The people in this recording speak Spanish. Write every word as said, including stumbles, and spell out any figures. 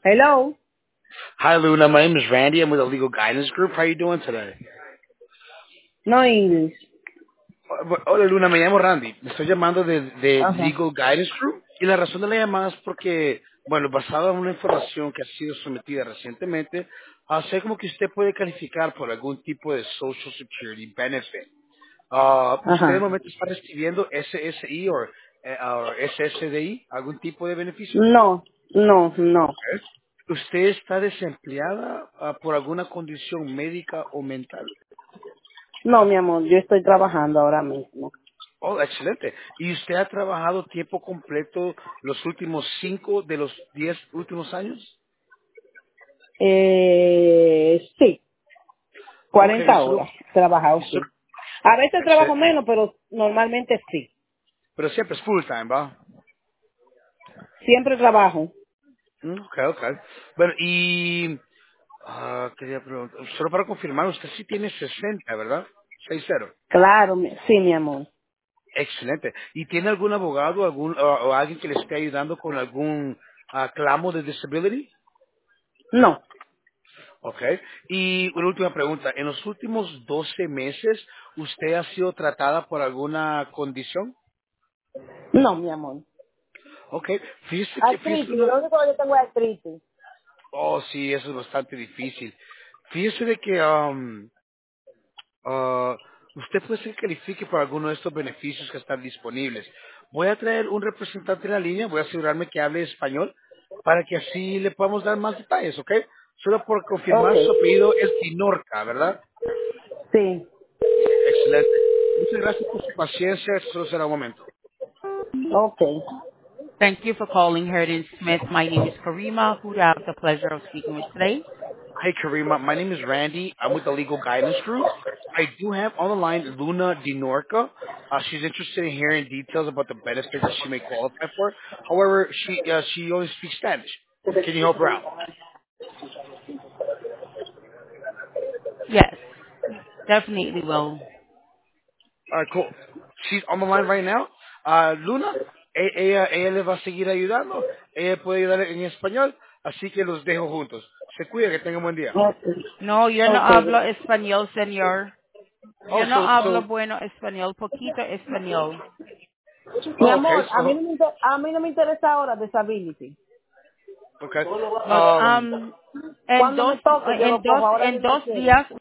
Hello. Hi, Luna. My name is Randy. I'm with the Legal Guidance Group. How are you doing today? No English. Hola, Luna. Me llamo Randy. Me estoy llamando de, de Ajá. Legal Guidance Group. Y la razón de la llamada es porque, bueno, basada en una información que ha sido sometida recientemente, ah, sé como que usted puede calificar por algún tipo de Social Security Benefit. Ah, ¿Usted de Ajá. momento está recibiendo S S I o eh, o S S D I, algún tipo de beneficio? No, no, no. Ok. ¿Usted está desempleada ah, por alguna condición médica o mental? No, mi amor, yo estoy trabajando ahora mismo. Oh, excelente. ¿Y usted ha trabajado tiempo completo los últimos cinco de los diez últimos años? Eh, sí, Ok, cuarenta solo, horas trabajado, solo- sí. A veces trabajo excelente. menos, pero normalmente sí. Pero siempre es full time, ¿va? Siempre trabajo. Mm, ok, ok. Bueno, y ah, quería preguntar, solo para confirmar, usted sí tiene sesenta, ¿verdad? seis cero. Claro, mi- sí, mi amor. Excelente. ¿Y tiene algún abogado algún, o, o alguien que le esté ayudando con algún ah, clamo de disability? No, Ok. Y una última pregunta. ¿En los últimos doce meses usted ha sido tratada por alguna condición? no, mi amor. Ok. Fíjese que, fíjese Artritis, una... lo único que yo tengo es artritis. Oh, sí, eso es bastante difícil. Fíjese de que um, ah, usted puede ser que califique por alguno de estos beneficios que están disponibles. Voy a traer un representante en la línea, voy a asegurarme que hable español para que así le podamos dar más detalles, ¿ok? Solo por Ok, confirmar, su apellido es Dinorca, ¿verdad? sí, Excelente. Muchas gracias por su paciencia. Solo será un momento. ok. Thank you for calling Heritage Smith. My name is Karima, who I have the pleasure of speaking with today. Hey, Karima. My name is Randy. I'm with the Legal Guidance Group. I do have on the line Luna Dinorca. Uh, she's interested in hearing details about the benefits that she may qualify for. However, she uh, she only speaks Spanish. Can you help her out? Yes, definitely will. All right, cool. She's on the line right now. Uh, Luna, e- ella, ella le va a seguir ayudando. Ella puede ayudar en español, así que los dejo juntos. Se cuida, que tengan buen día. Ok, No, yo no ok. hablo español, señor. Yo Oh, no so, hablo so, bueno español, poquito español. Mi oh, okay, amor, a mí so, no me, inter- a mí no me interesa ahora disability. okay. But Um, um, en Cuando dos, me toque, yo en lo dos, cojo. Ahora en yo no dos quiero. días